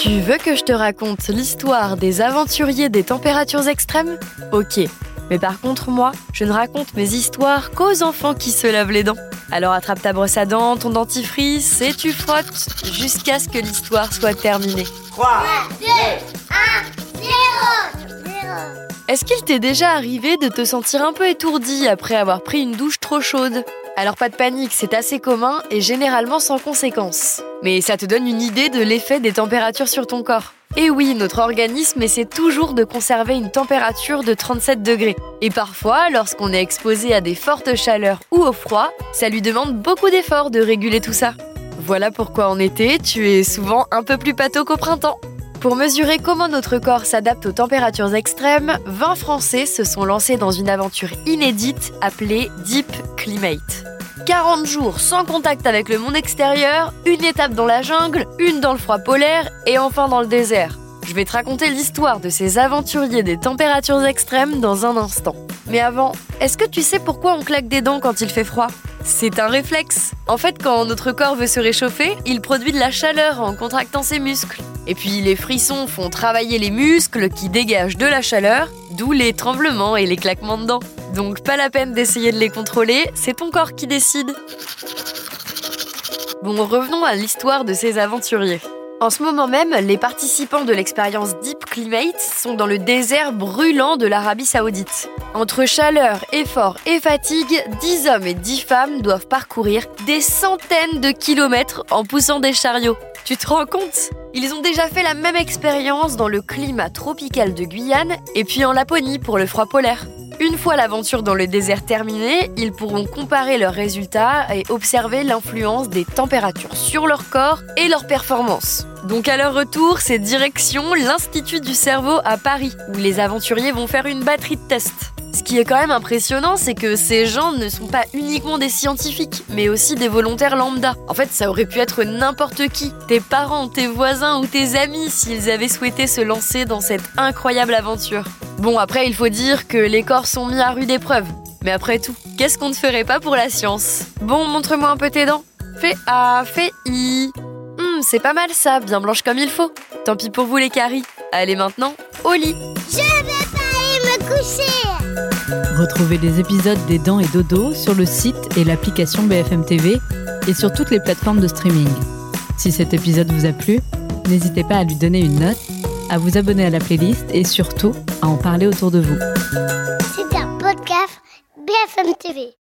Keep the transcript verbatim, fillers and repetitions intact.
Tu veux que je te raconte l'histoire des aventuriers des températures extrêmes ? Ok, mais par contre moi, je ne raconte mes histoires qu'aux enfants qui se lavent les dents. Alors attrape ta brosse à dents, ton dentifrice et tu frottes jusqu'à ce que l'histoire soit terminée. trois, deux, un, zéro. Est-ce qu'il t'est déjà arrivé de te sentir un peu étourdi après avoir pris une douche trop chaude ? Alors pas de panique, c'est assez commun et généralement sans conséquence. Mais ça te donne une idée de l'effet des températures sur ton corps. Et oui, notre organisme essaie toujours de conserver une température de trente-sept degrés. Et parfois, lorsqu'on est exposé à des fortes chaleurs ou au froid, ça lui demande beaucoup d'efforts de réguler tout ça. Voilà pourquoi en été, tu es souvent un peu plus pâteau qu'au printemps. Pour mesurer comment notre corps s'adapte aux températures extrêmes, vingt Français se sont lancés dans une aventure inédite appelée Deep Climate. quarante jours sans contact avec le monde extérieur, une étape dans la jungle, une dans le froid polaire et enfin dans le désert. Je vais te raconter l'histoire de ces aventuriers des températures extrêmes dans un instant. Mais avant, est-ce que tu sais pourquoi on claque des dents quand il fait froid ? C'est un réflexe. En fait, quand notre corps veut se réchauffer, il produit de la chaleur en contractant ses muscles. Et puis les frissons font travailler les muscles qui dégagent de la chaleur, d'où les tremblements et les claquements de dents. Donc pas la peine d'essayer de les contrôler, c'est ton corps qui décide. Bon, revenons à l'histoire de ces aventuriers. En ce moment même, les participants de l'expérience Deep Climate sont dans le désert brûlant de l'Arabie Saoudite. Entre chaleur, effort et fatigue, dix hommes et dix femmes doivent parcourir des centaines de kilomètres en poussant des chariots. Tu te rends compte ? Ils ont déjà fait la même expérience dans le climat tropical de Guyane et puis en Laponie pour le froid polaire. Une fois l'aventure dans le désert terminée, ils pourront comparer leurs résultats et observer l'influence des températures sur leur corps et leurs performances. Donc à leur retour, c'est direction l'Institut du cerveau à Paris, où les aventuriers vont faire une batterie de tests. Ce qui est quand même impressionnant, c'est que ces gens ne sont pas uniquement des scientifiques, mais aussi des volontaires lambda. En fait, ça aurait pu être n'importe qui, tes parents, tes voisins ou tes amis, s'ils avaient souhaité se lancer dans cette incroyable aventure. Bon, après, il faut dire que les corps sont mis à rude épreuve. Mais après tout, qu'est-ce qu'on ne ferait pas pour la science ? Bon, montre-moi un peu tes dents. Fais A, fais I. Hum, c'est pas mal ça, bien blanche comme il faut. Tant pis pour vous les caries. Allez maintenant, au lit. Je vais pas aller me coucher. Retrouvez les épisodes des Dents et Dodo sur le site et l'application B F M T V et sur toutes les plateformes de streaming. Si cet épisode vous a plu, n'hésitez pas à lui donner une note, à vous abonner à la playlist et surtout à en parler autour de vous. C'était un podcast B F M T V.